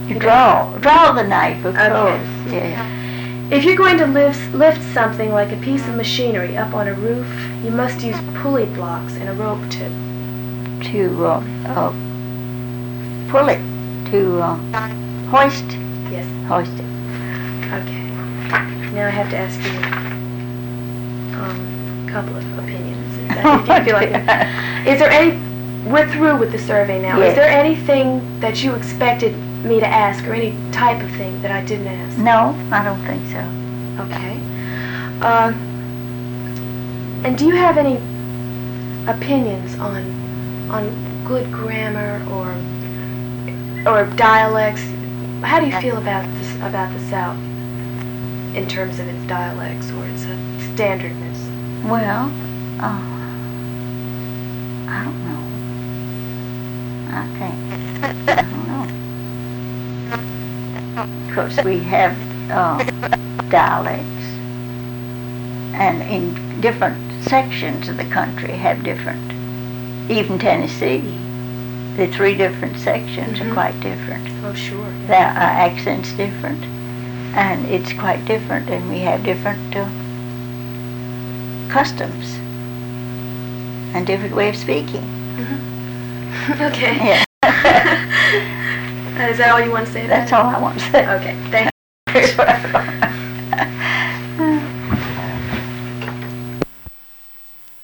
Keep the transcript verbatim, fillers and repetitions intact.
You draw, draw the knife, of Okay. course. Yeah. If you're going to lift, lift something like a piece of machinery up on a roof, you must use pulley blocks and a rope to... To uh, uh, pull it, to uh, hoist, Yes. hoist it. Okay. Now I have to ask you um, a couple of opinions. If you feel like it. Is there any... We're through with the survey now. Yes. Is there anything that you expected me to ask, or any type of thing that I didn't ask? No, I don't think so. Okay. Uh, and do you have any opinions on on good grammar or or dialects? How do you feel about this about the South in terms of its dialects or its uh, standardness? Well, uh, I don't know. I think, I don't know. Of course, we have uh, dialects, and in different sections of the country have different. Even Tennessee, the three different sections Mhm. are quite different. Oh, sure. Their uh, accent's different, and it's quite different, and we have different uh, customs and different way of speaking. Okay. Yeah. Uh, is that all you want to say about That's it? all I want to say. Okay, thank you.